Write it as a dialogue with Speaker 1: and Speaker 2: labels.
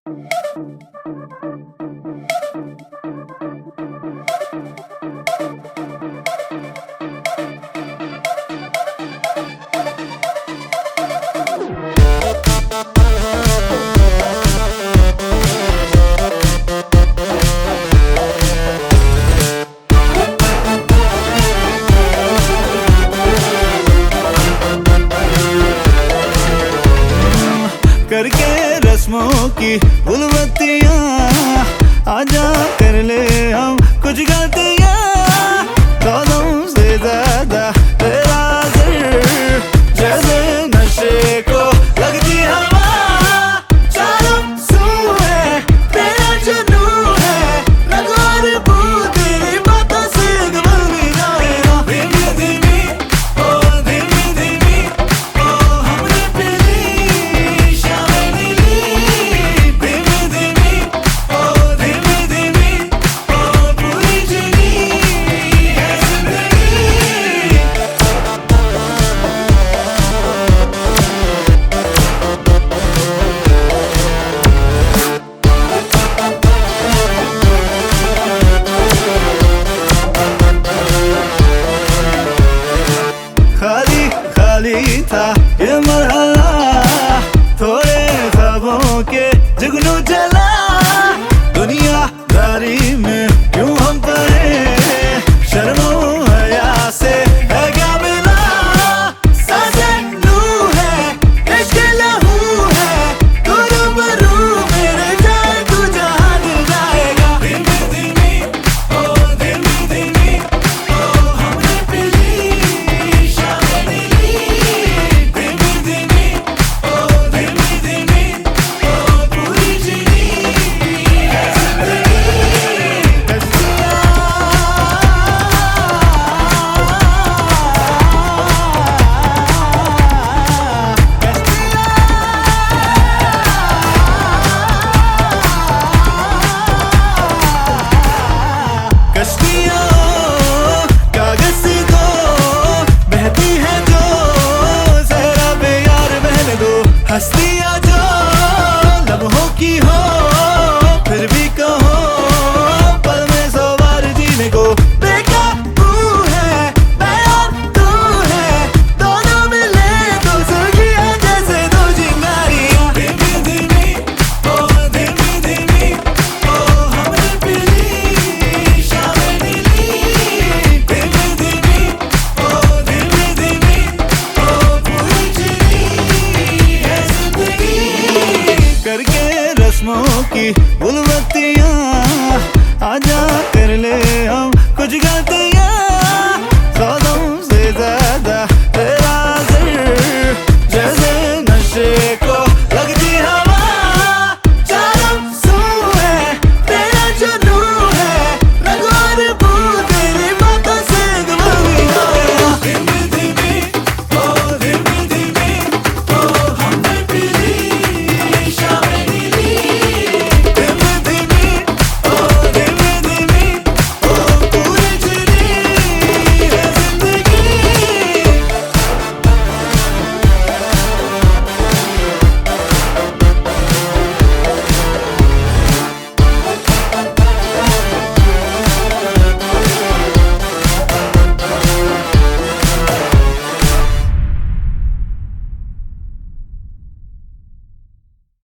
Speaker 1: करके रस्मों की गुलबत्तियां, आजा कर ले हम कुछ गलतियां। कदम से ज्यादा तेरा असर, जैसे नशे को लगती हवा। चारों सू है तेरा जुनून है, लगवार बूंद तेरी बातों से गबल में जाएगा। धीमी धीमी ओ धीमी धीमी ओ हमने पीली शामें नीली। धीमी धीमी ओ धीमी धीमी ओ पूरी जीनी है जिंदगी। खाली खाली था ये मरहला, थोड़े ख्वाबों के जुगनू जला। दुनियादारी में क्यों हम पड़े, शर्मो हया से है क्या मिला। सांसें लू है इश्क लहू है, तू रूबरू मेरे जाए तू जहां दिल जाएगा। धीमी धीमी ओ धीमी धीमी ओ हमने पीली शामें नीली। धीमी धीमी ओ धीमी धीमी ओ पूरी जीनी है जिंदगी। कश्तियाँ कागज सी दो, बहती है जो जहरा पे यार बहने दो। हस्तियाँ जो लम्हों की हो, फिर भी कहो पल में सौ बार जीने को। बेकाबू है मैं और तू है, दोनों मिले तो सुर्खियाँ जैसे दो चिंगारियाँ। धीमी धीमी ओ धीमी धीमी ओ हमने पीली शामें नीली। धीमी धीमी ओ धीमी धीमी ओ पूरी जीनी है जिंदगी। करके रस्मों की गुलबत्तियां, आजा कर ले हम कुछ गलतियां। कदम से ज्यादा